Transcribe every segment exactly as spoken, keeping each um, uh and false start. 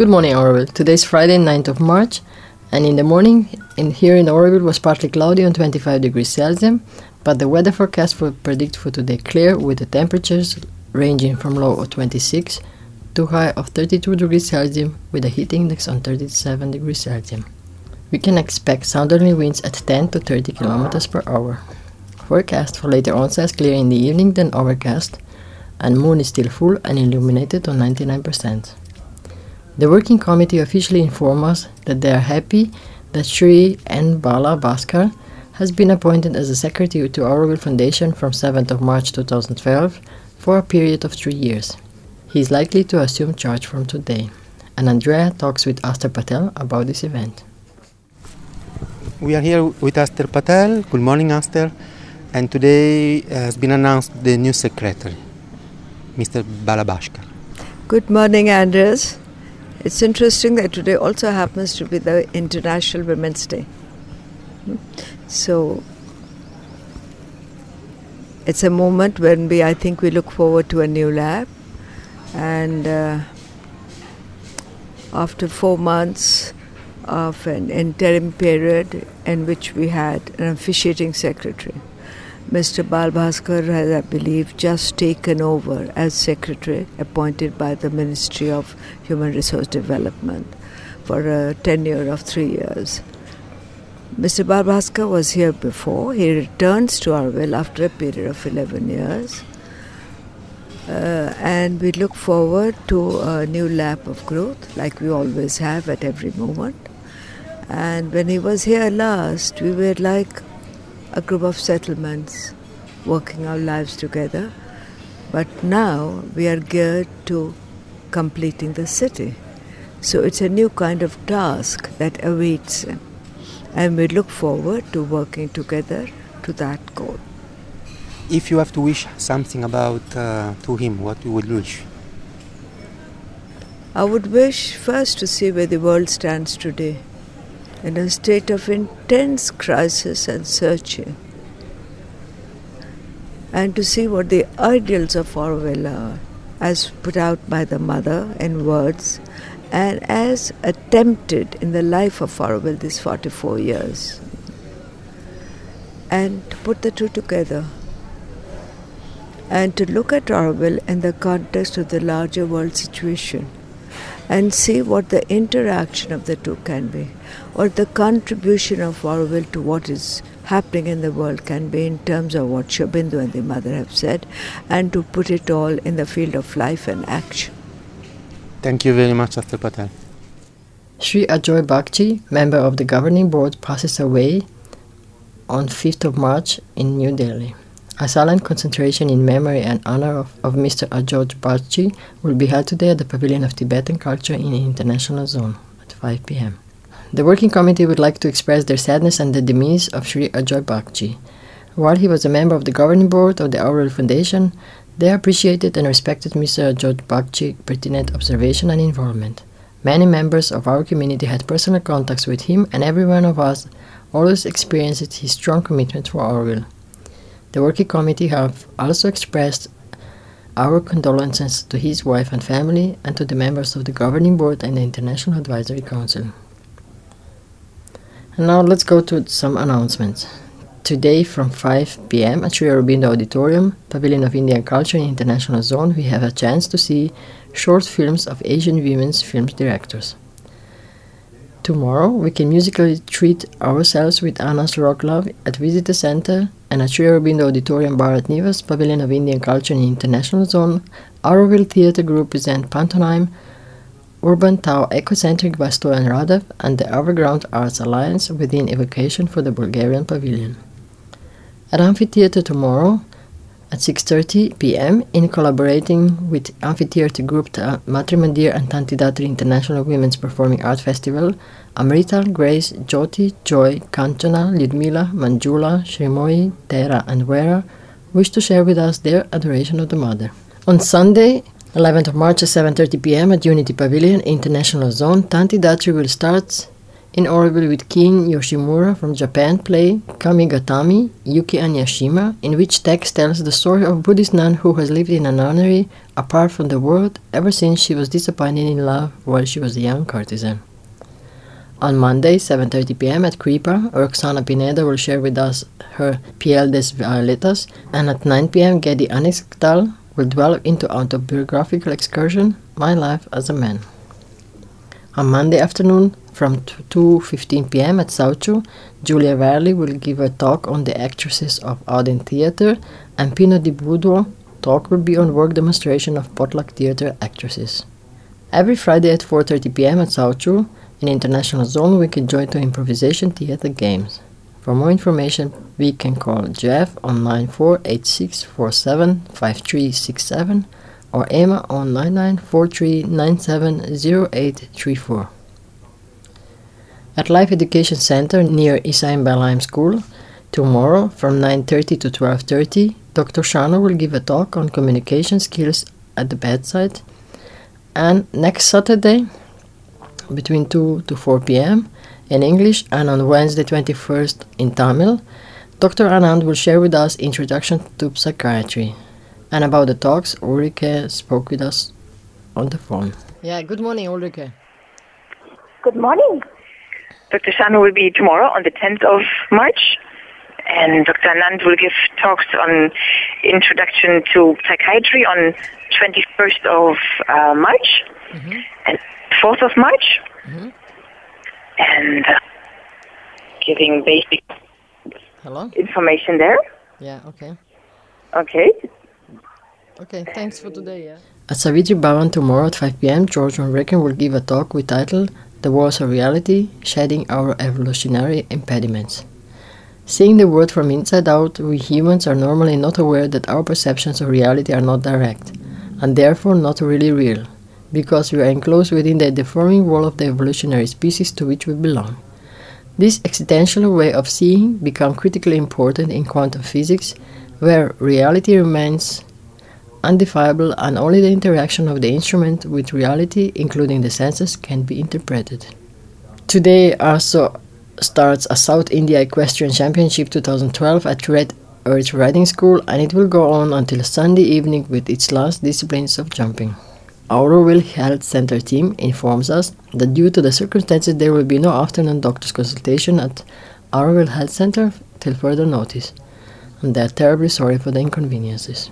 Good morning, Oroville. Today is Friday, ninth of March, and in the morning in here in Oroville was partly cloudy on twenty-five degrees Celsius, but the weather forecast for predict for today clear with the temperatures ranging from low of twenty-six to high of thirty-two degrees Celsius with a heat index on thirty-seven degrees Celsius. We can expect southerly winds at ten to thirty kilometers per hour. Forecast for later on says clear in the evening then overcast, and moon is still full and illuminated on ninety-nine percent. The working committee officially informed us that they are happy that Shri N. Bala Bhaskar has been appointed as a secretary to Oroville Foundation from seventh of March two thousand twelve for a period of three years. He is likely to assume charge from today, and Andrea talks with Aster Patel about this event. We are here with Aster Patel. Good morning, Aster. And today has been announced the new secretary, Mister Bala Bhaskar. Good morning, Andres. It's interesting that today also happens to be the International Women's Day. So it's a moment when we, I think, we look forward to a new lab. And uh, after four months of an interim period in which we had an officiating secretary, Mister Bala Bhaskar has, I believe, just taken over as secretary appointed by the Ministry of Human Resource Development for a tenure of three years. Mister Bala Bhaskar was here before. He returns to Oroville after a period of eleven years. Uh, and we look forward to a new lap of growth, like we always have at every moment. And when he was here last, we were like a group of settlements working our lives together. But now we are geared to completing the city. So it's a new kind of task that awaits him. And we look forward to working together to that goal. If you have to wish something about uh, to him, what you would wish? I would wish first to see where the world stands today, in a state of intense crisis and searching, and to see what the ideals of Oroville are, as put out by the mother in words, and as attempted in the life of Oroville these forty-four years, and to put the two together, and to look at Oroville in the context of the larger world situation, and see what the interaction of the two can be, or the contribution of Oroville to what is happening in the world can be in terms of what Sri Aurobindo and the mother have said, and to put it all in the field of life and action. Thank you very much, Aster Patel. Shri Ajoy Bagchi, member of the governing board, passes away on fifth of March in New Delhi. A silent concentration in memory and honor of, of Mister Ajoy Bagchi will be held today at the Pavilion of Tibetan Culture in the International Zone at five p m The working committee would like to express their sadness and the demise of Shri Ajoy Bagchi. While he was a member of the governing board of the Oroville Foundation, they appreciated and respected Mister Ajoy Bagchi's pertinent observation and involvement. Many members of our community had personal contacts with him, and every one of us always experienced his strong commitment for Oroville. The working committee have also expressed our condolences to his wife and family and to the members of the governing board and the International Advisory Council. And now let's go to some announcements. Today from five p m at Sri Aurobindo Auditorium, Pavilion of Indian Culture in International Zone, we have a chance to see short films of Asian women's film directors. Tomorrow, we can musically treat ourselves with Anna's Rock Love at Visitor Center, and at Sri Aurobindo Auditorium Bharat Nivas, Pavilion of Indian Culture in International Zone, Oroville Theatre Group present Pantomime, Urban Tao Ecocentric by Stoyan Radev, and the Overground Arts Alliance within Evocation for the Bulgarian Pavilion. At Amphitheatre tomorrow, at six thirty p m, in collaborating with Amphitheatre Group Matrimandir and Tantidatri International Women's Performing Art Festival, Amrita, Grace, Jyoti, Joy, Kanchana, Lyudmila, Manjula, Shrimoyi, Tara and Vera wish to share with us their adoration of the Mother. On Sunday, eleventh of March at seven thirty p m at Unity Pavilion, International Zone, Tantidatri will start In Oroville with Kin Yoshimura from Japan play Kamigatami Yuki and Yashima, in which text tells the story of a Buddhist nun who has lived in a nunnery apart from the world ever since she was disappointed in love while she was a young courtesan. On Monday, seven thirty p m at Kripa, Roxana Pineda will share with us her Piel des Violetas, and at nine p m Gedi Anixtal will delve into autobiographical excursion, My Life as a Man. On Monday afternoon, from two fifteen p m at Sauchu, Julia Verli will give a talk on the actresses of Auden Theatre, and Pino Di Budo talk will be on work demonstration of Potluck Theatre actresses. Every Friday at four thirty p m at Sauchu, in International Zone, we can join to improvisation theatre games. For more information, we can call Jeff on nine four eight six four seven five three six seven or Emma on nine nine four three nine seven zero eight three four. At Life Education Center near Isaim Belheim School, tomorrow from nine thirty to twelve thirty, Doctor Shano will give a talk on communication skills at the bedside. And next Saturday, between two to four p m in English, and on Wednesday twenty-first in Tamil, Doctor Anand will share with us Introduction to Psychiatry. And about the talks, Ulrike spoke with us on the phone. Yeah, good morning, Ulrike. Good morning. Doctor Shano will be tomorrow on the tenth of March, and Doctor Anand will give talks on Introduction to Psychiatry on twenty-first of uh, March mm-hmm. and fourth of March, mm-hmm. and uh, giving basic Hello? information there. Yeah, okay. Okay. Okay, thanks for today, yeah. At Savitri Bhavan tomorrow at five p m, George Van Recken will give a talk with title The Walls of Reality, Shedding Our Evolutionary Impediments. Seeing the world from inside out, we humans are normally not aware that our perceptions of reality are not direct, and therefore not really real, because we are enclosed within the deforming wall of the evolutionary species to which we belong. This existential way of seeing becomes critically important in quantum physics, where reality remains undefinable and only the interaction of the instrument with reality, including the senses, can be interpreted. Today also starts a South India Equestrian Championship twenty twelve at Red Earth Riding School, and it will go on until Sunday evening with its last disciplines of jumping. Our Oroville Health Center team informs us that due to the circumstances there will be no afternoon doctor's consultation at Oroville Health Center till further notice, and they are terribly sorry for the inconveniences.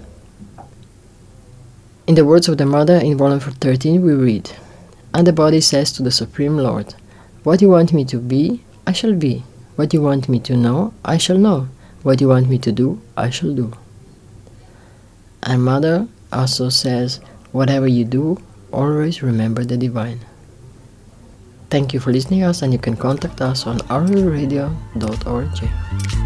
In the words of the mother in volume thirteen we read, "And the body says to the Supreme Lord, what you want me to be, I shall be. What you want me to know, I shall know. What you want me to do, I shall do." And mother also says, whatever you do, always remember the divine. Thank you for listening to us, and you can contact us on oroville radio dot org.